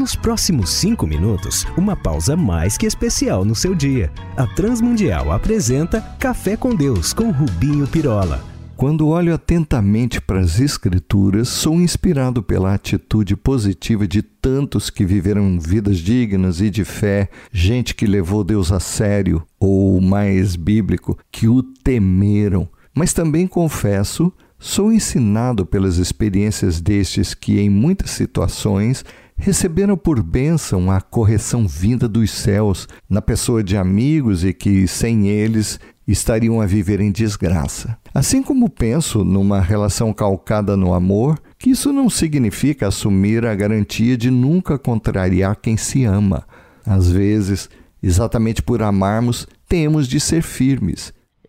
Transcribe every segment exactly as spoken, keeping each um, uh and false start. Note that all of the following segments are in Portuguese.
Nos próximos cinco minutos, uma pausa mais que especial no seu dia. A Transmundial apresenta Café com Deus com Rubinho Pirola. Quando olho atentamente para as Escrituras, sou inspirado pela atitude positiva de tantos que viveram vidas dignas e de fé, gente que levou Deus a sério, ou mais bíblico, que o temeram. Mas também confesso, sou ensinado pelas experiências destes que, em muitas situações, receberam por bênção a correção vinda dos céus na pessoa de amigos e que, sem eles, estariam a viver em desgraça. Assim como penso numa relação calcada no amor, que isso não significa assumir a garantia de nunca contrariar quem se ama. Às vezes, exatamente por amarmos, temos de ser firmes.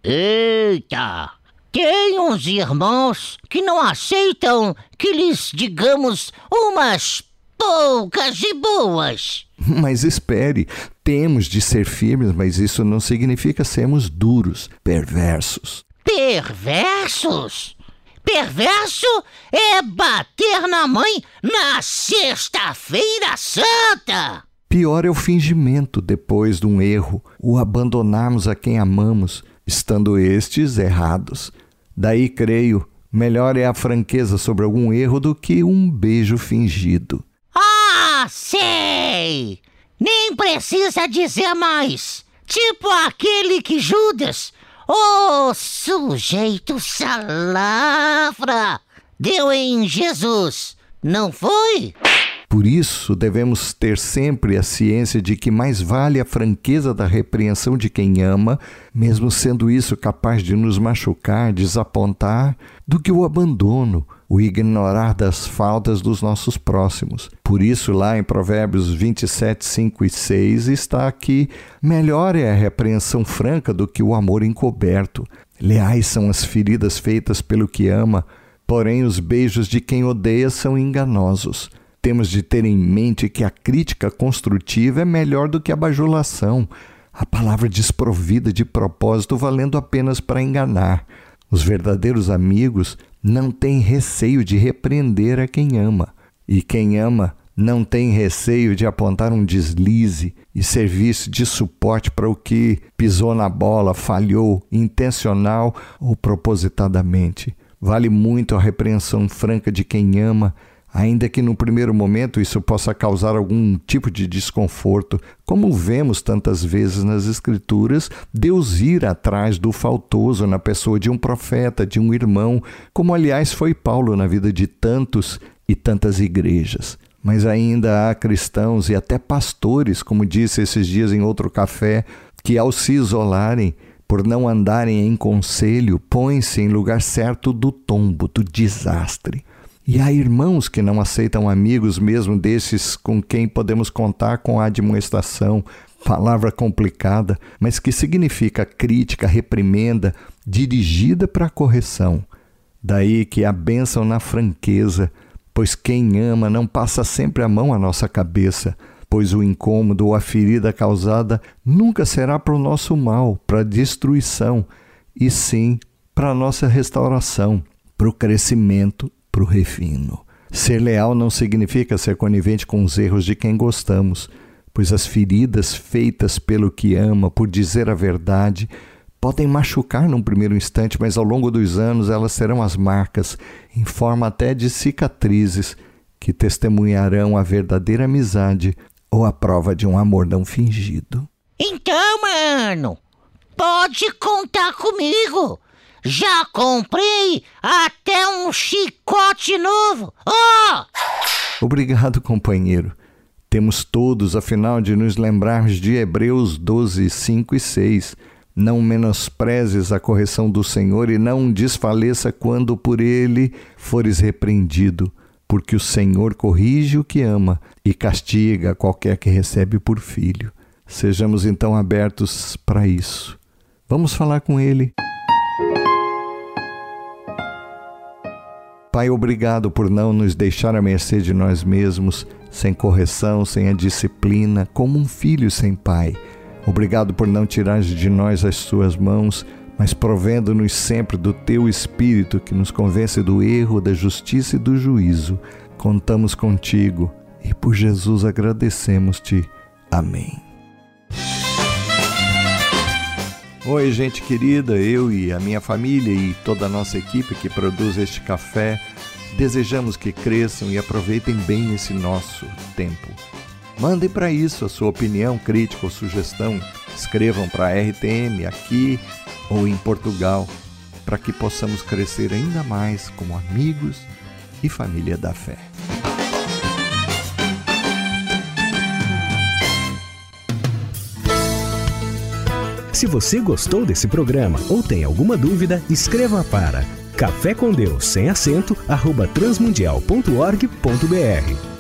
Eita! Tem uns irmãos que não aceitam que lhes digamos umas poucas e boas. Mas espere, temos de ser firmes, mas isso não significa sermos duros, perversos. Perversos? Perverso é bater na mãe na Sexta-feira Santa. Pior é o fingimento depois de um erro, o abandonarmos a quem amamos, estando estes errados. Daí, creio, melhor é a franqueza sobre algum erro do que um beijo fingido. Ah, sei! Nem precisa dizer mais. Tipo aquele que Judas, o sujeito salafra, deu em Jesus, não foi? Por isso, devemos ter sempre a ciência de que mais vale a franqueza da repreensão de quem ama, mesmo sendo isso capaz de nos machucar, desapontar, do que o abandono, o ignorar das faltas dos nossos próximos. Por isso, lá em Provérbios vinte e sete, cinco e seis, está que melhor é a repreensão franca do que o amor encoberto. Leais são as feridas feitas pelo que ama, porém os beijos de quem odeia são enganosos. Temos de ter em mente que a crítica construtiva é melhor do que a bajulação, a palavra desprovida de propósito valendo apenas para enganar. Os verdadeiros amigos não têm receio de repreender a quem ama, e quem ama não tem receio de apontar um deslize e serviço de suporte para o que pisou na bola, falhou, intencional ou propositadamente. Vale muito a repreensão franca de quem ama, ainda que no primeiro momento isso possa causar algum tipo de desconforto, como vemos tantas vezes nas Escrituras, Deus ir atrás do faltoso na pessoa de um profeta, de um irmão, como aliás foi Paulo na vida de tantos e tantas igrejas. Mas ainda há cristãos e até pastores, como disse esses dias em outro café, que ao se isolarem, por não andarem em conselho, põem-se em lugar certo do tombo, do desastre. E há irmãos que não aceitam amigos mesmo desses com quem podemos contar com a admoestação, palavra complicada, mas que significa crítica, reprimenda, dirigida para a correção. Daí que a bênção na franqueza, pois quem ama não passa sempre a mão à nossa cabeça, pois o incômodo ou a ferida causada nunca será para o nosso mal, para a destruição, e sim para a nossa restauração, para o crescimento, para o refino. Ser leal não significa ser conivente com os erros de quem gostamos, pois as feridas feitas pelo que ama, por dizer a verdade, podem machucar num primeiro instante, mas ao longo dos anos elas serão as marcas, em forma até de cicatrizes, que testemunharão a verdadeira amizade ou a prova de um amor não fingido. Então, mano, pode contar comigo. Já comprei até um chicote novo. Oh! Obrigado, companheiro. Temos todos, afinal, de nos lembrarmos de Hebreus doze, cinco e seis. Não menosprezes a correção do Senhor e não desfaleça quando por ele fores repreendido, porque o Senhor corrige o que ama e castiga qualquer que recebe por filho. Sejamos então abertos para isso. Vamos falar com ele. Pai, obrigado por não nos deixar à mercê de nós mesmos, sem correção, sem a disciplina, como um filho sem pai. Obrigado por não tirar de nós as suas mãos, mas provendo-nos sempre do teu Espírito que nos convence do erro, da justiça e do juízo. Contamos contigo e por Jesus agradecemos-te. Amém. Oi, gente querida, eu e a minha família e toda a nossa equipe que produz este café, desejamos que cresçam e aproveitem bem esse nosso tempo. Mandem para isso a sua opinião, crítica ou sugestão. Escrevam para a R T M aqui ou em Portugal, para que possamos crescer ainda mais como amigos e família da fé. Se você gostou desse programa ou tem alguma dúvida, escreva para café com Deus sem acento arroba transmundial ponto org ponto br.